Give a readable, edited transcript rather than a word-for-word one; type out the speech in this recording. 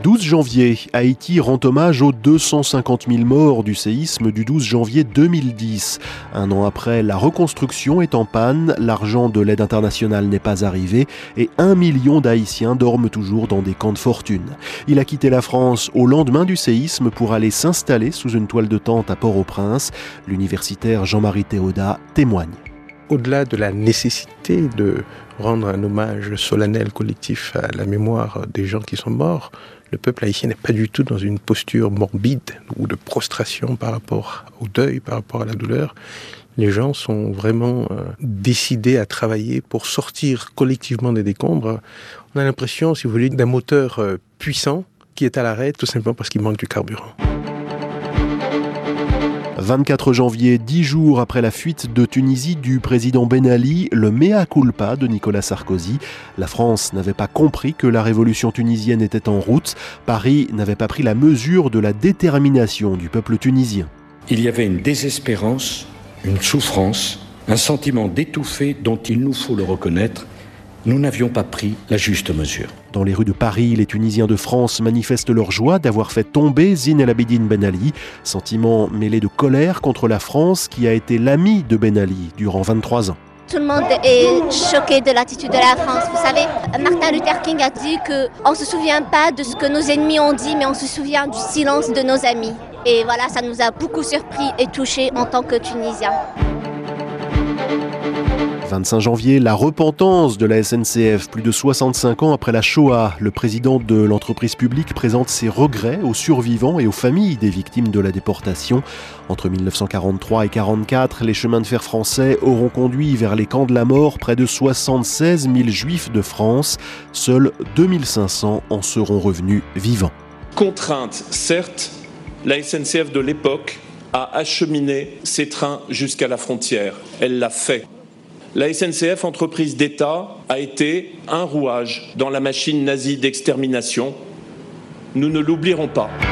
12 janvier, Haïti rend hommage aux 250 000 morts du séisme du 12 janvier 2010. Un an après, la reconstruction est en panne, l'argent de l'aide internationale n'est pas arrivé et 1 million d'Haïtiens dorment toujours dans des camps de fortune. Il a quitté la France au lendemain du séisme pour aller s'installer sous une toile de tente à Port-au-Prince. L'universitaire Jean-Marie Théodat témoigne. Au-delà de la nécessité de rendre un hommage solennel collectif à la mémoire des gens qui sont morts, le peuple haïtien n'est pas du tout dans une posture morbide ou de prostration par rapport au deuil, par rapport à la douleur. Les gens sont vraiment décidés à travailler pour sortir collectivement des décombres. On a l'impression, si vous voulez, d'un moteur puissant qui est à l'arrêt tout simplement parce qu'il manque du carburant. 24 janvier, 10 jours après la fuite de Tunisie du président Ben Ali, le mea culpa de Nicolas Sarkozy. La France n'avait pas compris que la révolution tunisienne était en route. Paris n'avait pas pris la mesure de la détermination du peuple tunisien. Il y avait une désespérance, une souffrance, un sentiment d'étouffer dont il nous faut le reconnaître. Nous n'avions pas pris la juste mesure. Dans les rues de Paris, les Tunisiens de France manifestent leur joie d'avoir fait tomber Zine El Abidine Ben Ali. Sentiment mêlé de colère contre la France qui a été l'ami de Ben Ali durant 23 ans. Tout le monde est choqué de l'attitude de la France. Vous savez, Martin Luther King a dit qu'on ne se souvient pas de ce que nos ennemis ont dit, mais on se souvient du silence de nos amis. Et voilà, ça nous a beaucoup surpris et touchés en tant que Tunisiens. 25 janvier, la repentance de la SNCF. Plus de 65 ans après la Shoah, le président de l'entreprise publique présente ses regrets aux survivants et aux familles des victimes de la déportation. Entre 1943 et 1944, les chemins de fer français auront conduit vers les camps de la mort près de 76 000 juifs de France. Seuls 2500 en seront revenus vivants. Contrainte, certes, la SNCF de l'époque a acheminé ses trains jusqu'à la frontière. Elle l'a fait. La SNCF, entreprise d'État, a été un rouage dans la machine nazie d'extermination. Nous ne l'oublierons pas.